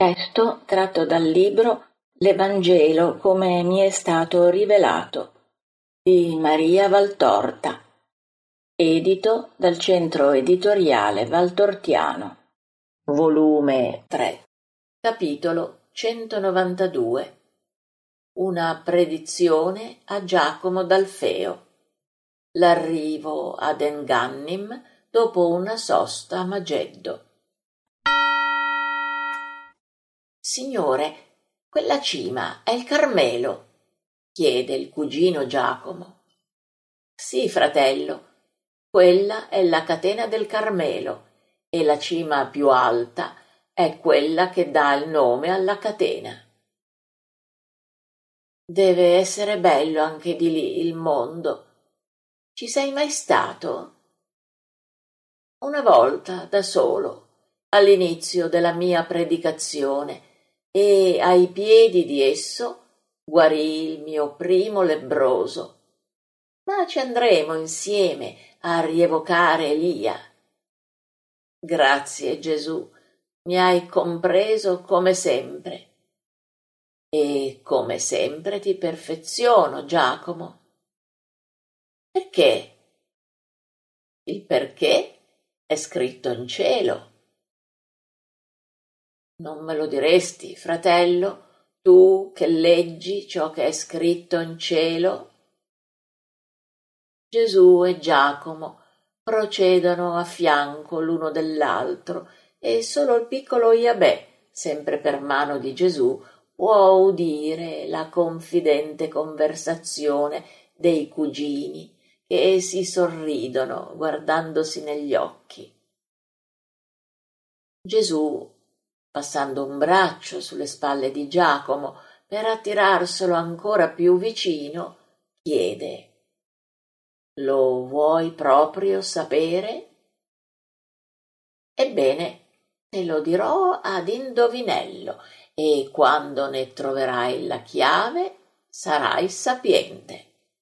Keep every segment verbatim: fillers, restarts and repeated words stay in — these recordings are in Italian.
Testo tratto dal libro L'Evangelo come mi è stato rivelato di Maria Valtorta, edito dal Centro Editoriale Valtortiano, volume tre, capitolo centonovantadue. Una predizione a Giacomo d'Alfeo. L'arrivo ad Engannim dopo una sosta a Mageddo. Signore, quella cima è il Carmelo? Chiede il cugino Giacomo. Sì, fratello, quella è la catena del Carmelo e la cima più alta è quella che dà il nome alla catena. Deve essere bello anche di lì il mondo. Ci sei mai stato? Una volta da solo, all'inizio della mia predicazione, e ai piedi di esso guarì il mio primo lebbroso. Ma ci andremo insieme a rievocare Elia. Grazie, Gesù, mi hai compreso come sempre. E come sempre ti perfeziono, Giacomo. Perché? Il perché è scritto in cielo. Non me lo diresti, fratello, tu che leggi ciò che è scritto in cielo? Gesù e Giacomo procedono a fianco l'uno dell'altro e solo il piccolo Iabè, sempre per mano di Gesù, può udire la confidente conversazione dei cugini che si sorridono guardandosi negli occhi. Gesù, passando un braccio sulle spalle di Giacomo per attirarselo ancora più vicino, chiede: «Lo vuoi proprio sapere?» «Ebbene, te lo dirò ad indovinello, e quando ne troverai la chiave sarai sapiente.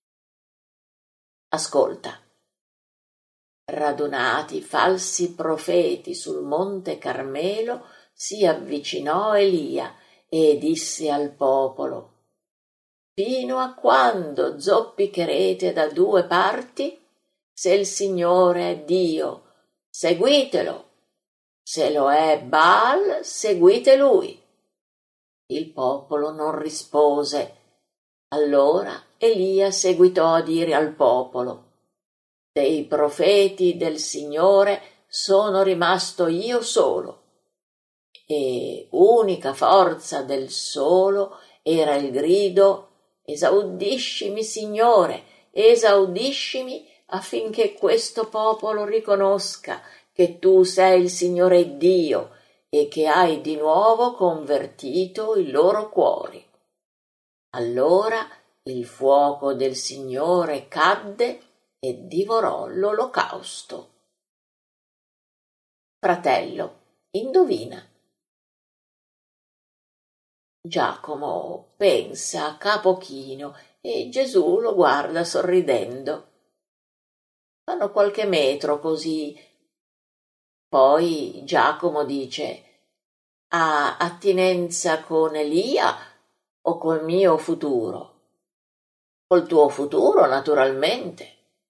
Ascolta. Radunati falsi profeti sul monte Carmelo, si avvicinò Elia e disse al popolo: «Fino a quando zoppicherete da due parti? Se il Signore è Dio, seguitelo. Se lo è Baal, seguite lui». Il popolo non rispose. Allora Elia seguitò a dire al popolo: «Dei profeti del Signore sono rimasto io solo». E unica forza del solo era il grido: «Esaudiscimi, Signore, esaudiscimi, affinché questo popolo riconosca che tu sei il Signore Dio e che hai di nuovo convertito i loro cuori». Allora il fuoco del Signore cadde e divorò l'olocausto. Fratello, indovina. Giacomo pensa a capo chino e Gesù lo guarda sorridendo. Fanno qualche metro così. Poi Giacomo dice: «Ha attinenza con Elia o col mio futuro?» «Col tuo futuro, naturalmente».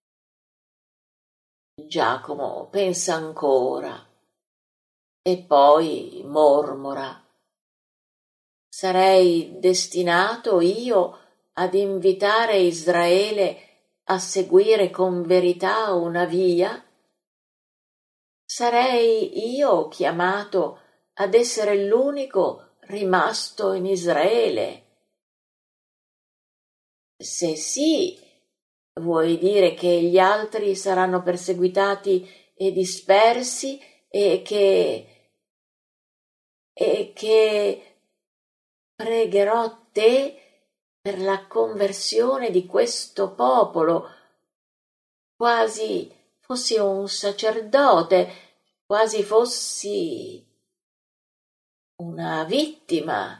Giacomo pensa ancora e poi mormora: «Sarei destinato io ad invitare Israele a seguire con verità una via? Sarei io chiamato ad essere l'unico rimasto in Israele? Se sì, vuoi dire che gli altri saranno perseguitati e dispersi e che... e che pregherò te per la conversione di questo popolo, quasi fossi un sacerdote, quasi fossi una vittima.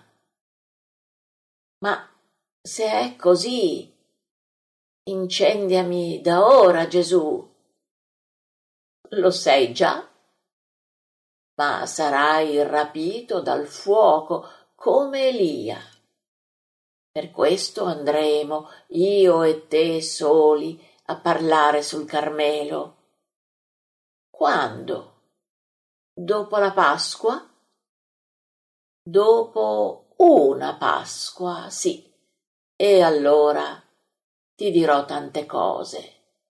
Ma se è così, incendiami da ora, Gesù». «Lo sei già?» ma sarai rapito dal fuoco come Elia. Per questo andremo, io e te soli, a parlare sul Carmelo. Quando? Dopo la Pasqua? Dopo una Pasqua, sì. E allora ti dirò tante cose.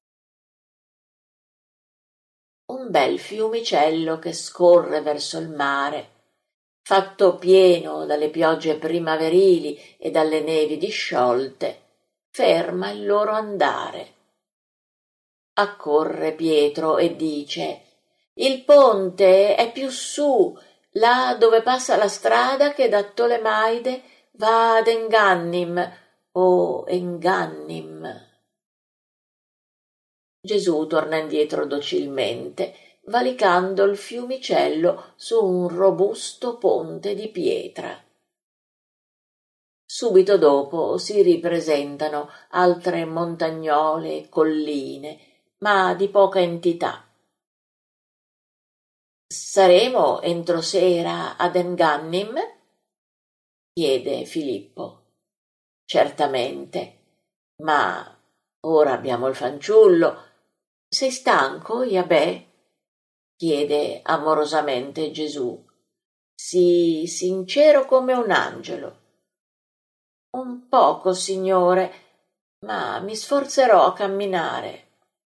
Un bel fiumicello che scorre verso il mare, fatto pieno dalle piogge primaverili e dalle nevi disciolte, ferma il loro andare. Accorre Pietro e dice: «Il ponte è più su, là dove passa la strada che da Tolemaide va ad Engannim o Engannim». Gesù torna indietro docilmente, valicando il fiumicello su un robusto ponte di pietra. Subito dopo si ripresentano altre montagnole e colline, ma di poca entità. «Saremo entro sera ad Engannim?» chiede Filippo. «Certamente, ma ora abbiamo il fanciullo. Sei stanco, Iabè?» chiede amorosamente Gesù. «Sii sincero come un angelo». «Un poco, Signore, ma mi sforzerò a camminare».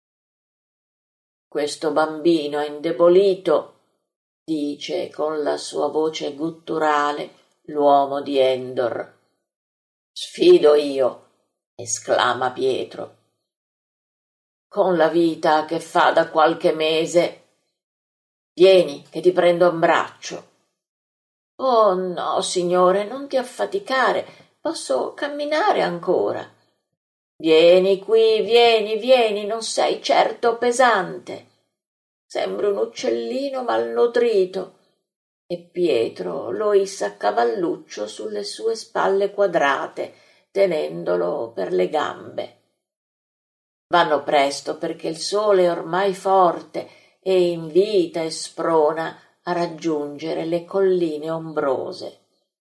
«Questo bambino è indebolito», dice con la sua voce gutturale l'uomo di Endor. «Sfido io», esclama Pietro. «Con la vita che fa da qualche mese. Vieni, che ti prendo in braccio». «Oh no, Signore, non ti affaticare, posso camminare ancora». «Vieni qui, vieni, vieni, non sei certo pesante. Sembri un uccellino malnutrito». E Pietro lo issa a cavalluccio sulle sue spalle quadrate, tenendolo per le gambe. Vanno presto perché il sole è ormai forte e invita e sprona a raggiungere le colline ombrose.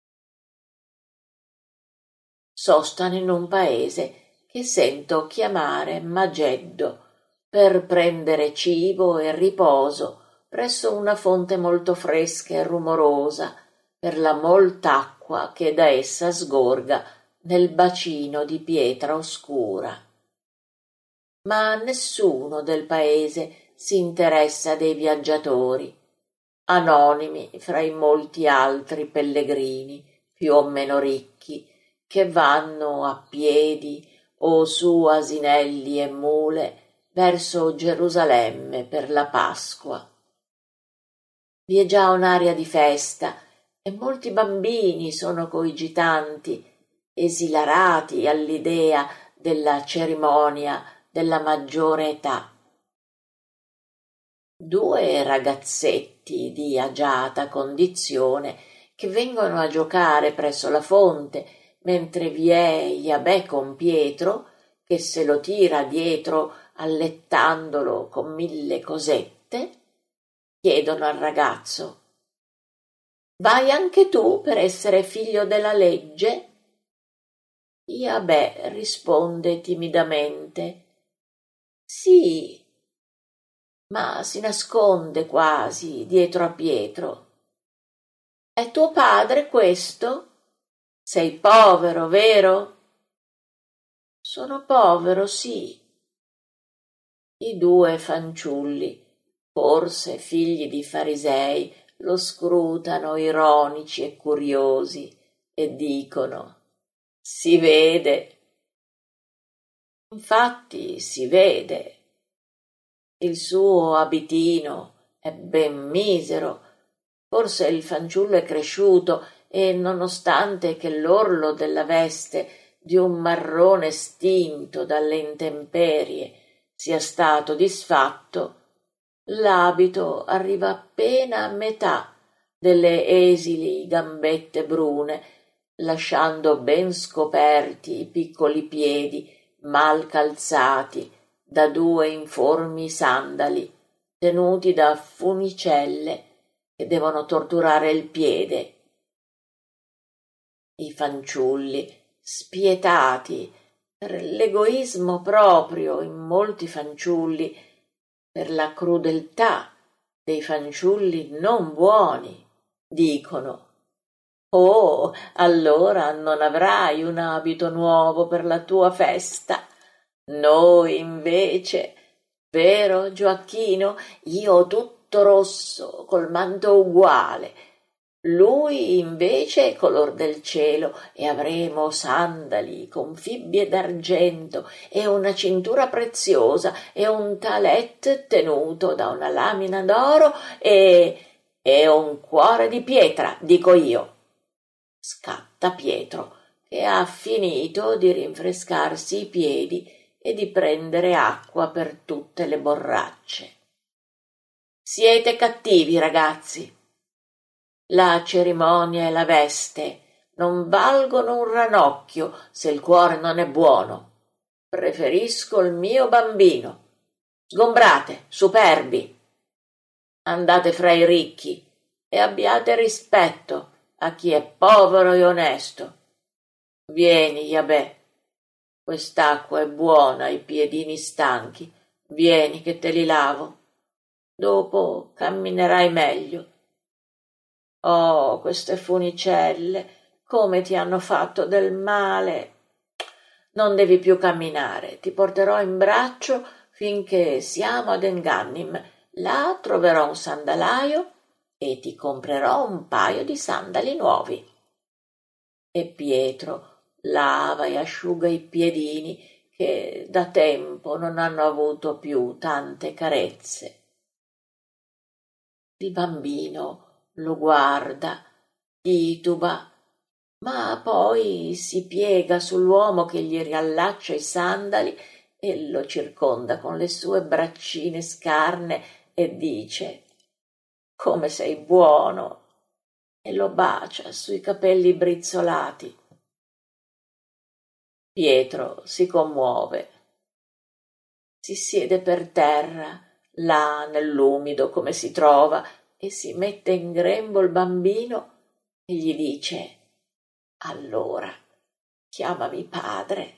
Sostano in un paese che sento chiamare Mageddo per prendere cibo e riposo presso una fonte molto fresca e rumorosa per la molta acqua che da essa sgorga nel bacino di pietra oscura. Ma nessuno del paese si interessa dei viaggiatori, anonimi fra i molti altri pellegrini più o meno ricchi che vanno a piedi o su asinelli e mule verso Gerusalemme per la Pasqua. Vi è già un'aria di festa e molti bambini sono coigitanti, esilarati all'idea della cerimonia della maggiore età. Due ragazzetti di agiata condizione che vengono a giocare presso la fonte, mentre vi è Iabè con Pietro, che se lo tira dietro allettandolo con mille cosette, chiedono al ragazzo: «Vai anche tu per essere figlio della legge?» Iabè risponde timidamente: «Sì», ma si nasconde quasi dietro a Pietro. «È tuo padre questo? Sei povero, vero?» «Sono povero, sì». I due fanciulli, forse figli di farisei, lo scrutano ironici e curiosi e dicono: «Si vede». Infatti si vede. Il suo abitino è ben misero. Forse il fanciullo è cresciuto e, nonostante che l'orlo della veste di un marrone stinto dalle intemperie sia stato disfatto, l'abito arriva appena a metà delle esili gambette brune, lasciando ben scoperti i piccoli piedi mal calzati da due informi sandali tenuti da funicelle che devono torturare il piede. I fanciulli, spietati per l'egoismo proprio in molti fanciulli, per la crudeltà dei fanciulli non buoni, dicono: «Oh, allora non avrai un abito nuovo per la tua festa. Noi invece, vero Gioacchino, io tutto rosso, col manto uguale, lui invece è color del cielo, e avremo sandali con fibbie d'argento e una cintura preziosa e un talet tenuto da una lamina d'oro e, e un cuore di pietra, dico io». Scatta Pietro, che ha finito di rinfrescarsi i piedi e di prendere acqua per tutte le borracce. «Siete cattivi, ragazzi. La cerimonia e la veste non valgono un ranocchio se il cuore non è buono. Preferisco il mio bambino. Sgombrate, superbi. Andate fra i ricchi e abbiate rispetto a chi è povero e onesto. Vieni, Iabè, quest'acqua è buona ai piedini stanchi. Vieni che te li lavo. Dopo camminerai meglio. Oh, queste funicelle, come ti hanno fatto del male! Non devi più camminare, ti porterò in braccio finché siamo ad Engannim. Là troverò un sandalaio e ti comprerò un paio di sandali nuovi». E Pietro lava e asciuga i piedini che da tempo non hanno avuto più tante carezze. Il bambino lo guarda, tituba, ma poi si piega sull'uomo che gli riallaccia i sandali e lo circonda con le sue braccine scarne e dice: «Come sei buono!» e lo bacia sui capelli brizzolati. Pietro si commuove, si siede per terra, là nell'umido come si trova, e si mette in grembo il bambino e gli dice: «Allora, chiamami padre».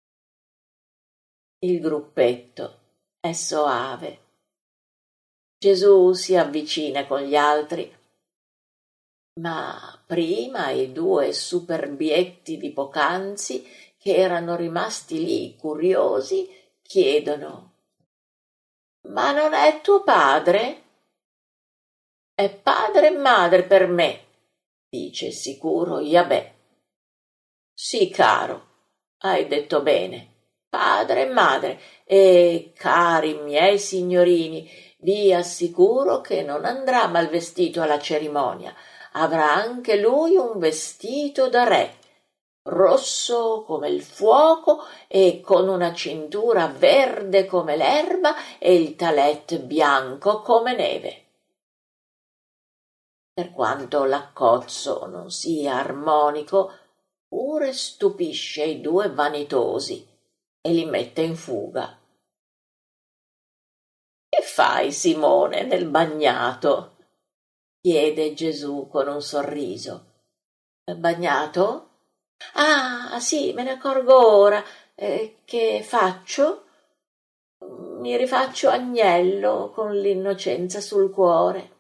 Il gruppetto è soave. Gesù si avvicina con gli altri, ma prima i due superbietti di poc'anzi, che erano rimasti lì curiosi, chiedono: «Ma non è tuo padre?» «È padre e madre per me», dice sicuro Iabè. «Sì, caro, hai detto bene, padre e madre, e, cari miei signorini, vi assicuro che non andrà mal vestito alla cerimonia. Avrà anche lui un vestito da re, rosso come il fuoco e con una cintura verde come l'erba e il talet bianco come neve». Per quanto l'accozzo non sia armonico, pure stupisce i due vanitosi e li mette in fuga. «Che fai, Simone, nel bagnato?» chiede Gesù con un sorriso. «Bagnato? Ah, sì, me ne accorgo ora. Eh, che faccio? Mi rifaccio agnello con l'innocenza sul cuore».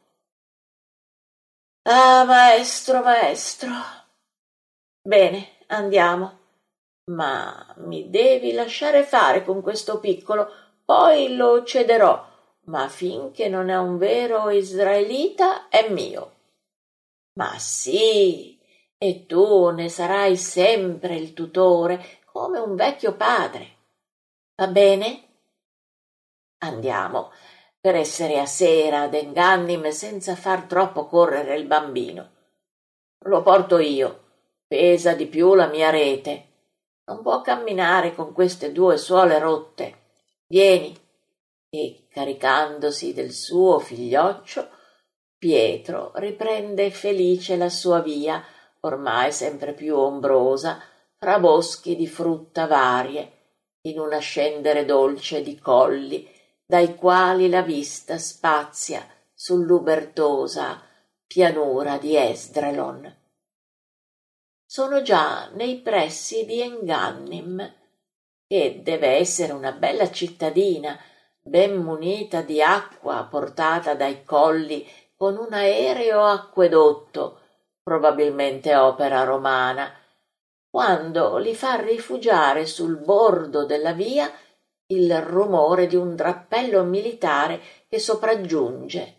«Ah, maestro, maestro. Bene, andiamo. Ma mi devi lasciare fare con questo piccolo, poi lo cederò, ma finché non è un vero israelita è mio». «Ma sì, e tu ne sarai sempre il tutore, come un vecchio padre. Va bene? Andiamo, per essere a sera ad Engannim senza far troppo correre il bambino. Lo porto io, pesa di più la mia rete. Non può camminare con queste due suole rotte. Vieni». E, caricandosi del suo figlioccio, Pietro riprende felice la sua via, ormai sempre più ombrosa, fra boschi di frutta varie, in una scendere dolce di colli, dai quali la vista spazia sull'ubertosa pianura di Esdraelon. Sono già nei pressi di Engannim, che deve essere una bella cittadina, ben munita di acqua portata dai colli con un aereo acquedotto, probabilmente opera romana, quando li fa rifugiare sul bordo della via il rumore di un drappello militare che sopraggiunge.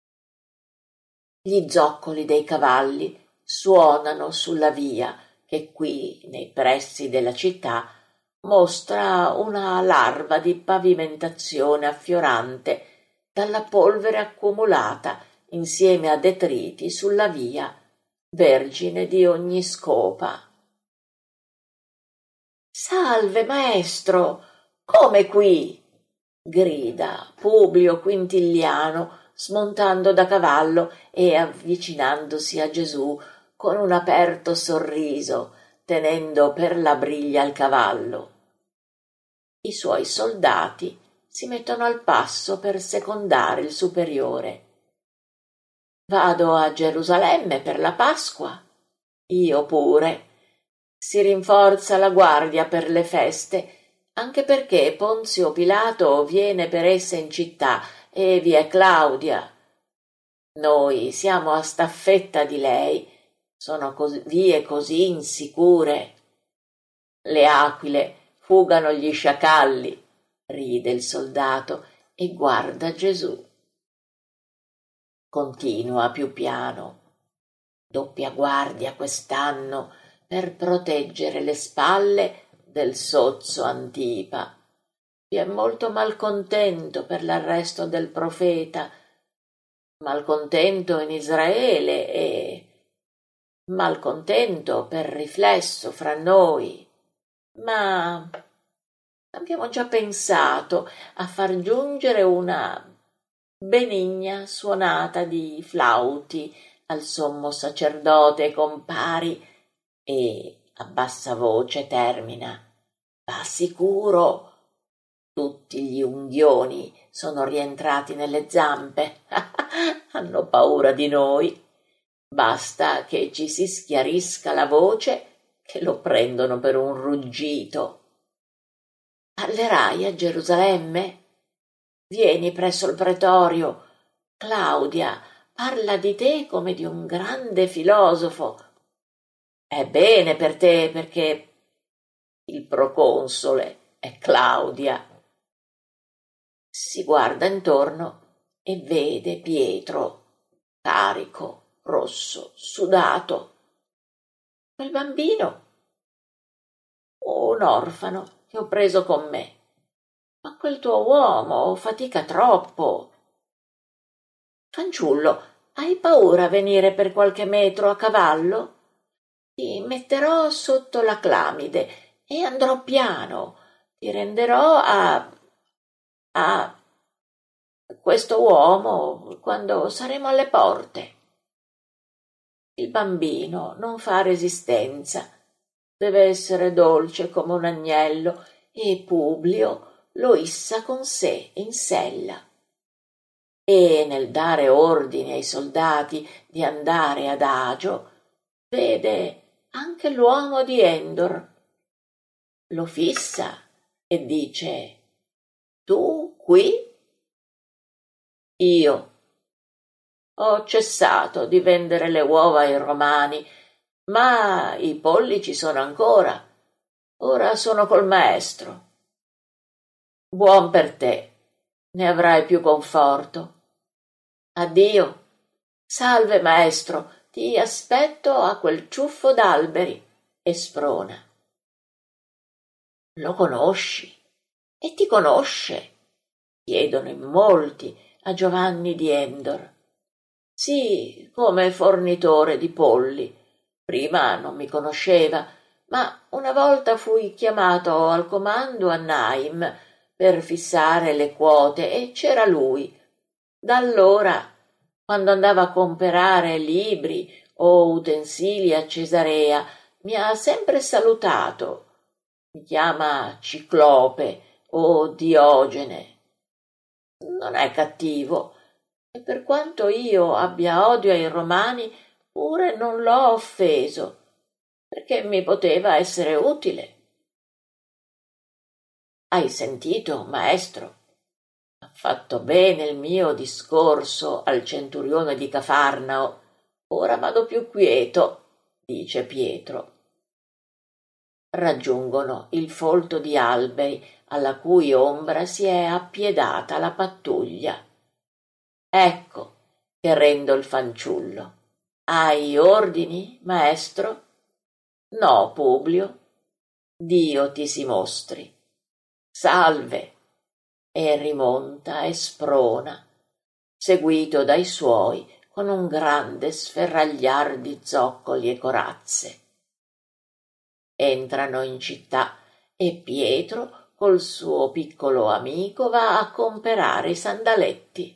Gli zoccoli dei cavalli suonano sulla via che qui, nei pressi della città, mostra una larva di pavimentazione affiorante dalla polvere accumulata insieme a detriti sulla via, vergine di ogni scopa. «Salve, maestro! Come qui?» grida Publio Quintiliano, smontando da cavallo e avvicinandosi a Gesù con un aperto sorriso, tenendo per la briglia il cavallo. I suoi soldati si mettono al passo per secondare il superiore. «Vado a Gerusalemme per la Pasqua?» «Io pure». Si rinforza la guardia per le feste, anche perché Ponzio Pilato viene per esse in città e vi è Claudia. Noi siamo a staffetta di lei, sono cos- vie così insicure. Le aquile fugano gli sciacalli, ride il soldato e guarda Gesù. Continua più piano. Doppia guardia quest'anno per proteggere le spalle del sozzo Antipa. Vi è molto malcontento per l'arresto del profeta, malcontento in Israele e malcontento per riflesso fra noi. Ma abbiamo già pensato a far giungere una benigna suonata di flauti al sommo sacerdote e compari e a bassa voce termina: «Va sicuro, tutti gli unghioni sono rientrati nelle zampe, hanno paura di noi, basta che ci si schiarisca la voce che lo prendono per un ruggito. Parlerai a Gerusalemme? Vieni presso il pretorio. Claudia parla di te come di un grande filosofo. È bene per te perché il proconsole è Claudia». Si guarda intorno e vede Pietro, carico, rosso, sudato. Quel bambino? Un orfano che ho preso con me. Ma quel tuo uomo fatica troppo. Fanciullo, hai paura a venire per qualche metro a cavallo? Ti metterò sotto la clamide e andrò piano. Ti renderò a... a... questo uomo quando saremo alle porte. Il bambino non fa resistenza. Deve essere dolce come un agnello e Publio lo issa con sé in sella. E nel dare ordine ai soldati di andare adagio, vede anche l'uomo di Endor. Lo fissa e dice: «Tu qui?» «Io ho cessato di vendere le uova ai romani, ma i polli ci sono ancora. Ora sono col maestro». «Buon per te, ne avrai più conforto. Addio. Salve, maestro, ti aspetto a quel ciuffo d'alberi», e sprona. «Lo conosci? E ti conosce?» chiedono in molti a Giovanni di Endor. «Sì, come fornitore di polli. Prima non mi conosceva, ma una volta fui chiamato al comando a Naim per fissare le quote e c'era lui. Da allora, quando andava a comperare libri o utensili a Cesarea, mi ha sempre salutato. Mi chiama Ciclope o Diogene. Non è cattivo, e per quanto io abbia odio ai Romani, pure non l'ho offeso, perché mi poteva essere utile. Hai sentito, maestro? Ha fatto bene il mio discorso al centurione di Cafarnao. Ora vado più quieto, dice Pietro. Raggiungono il folto di alberi alla cui ombra si è appiedata la pattuglia. Ecco che rendo il fanciullo. Hai ordini, maestro? No, Publio. Dio ti si mostri. Salve. E rimonta e sprona, seguito dai suoi con un grande sferragliar di zoccoli e corazze. Entrano in città e Pietro col suo piccolo amico va a comperare i sandaletti.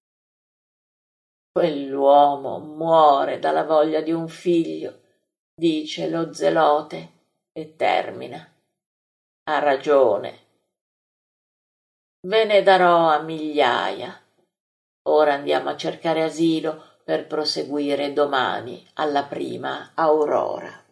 Quell'uomo muore dalla voglia di un figlio, dice lo zelote e termina. Ha ragione. Ve ne darò a migliaia. Ora andiamo a cercare asilo per proseguire domani alla prima aurora.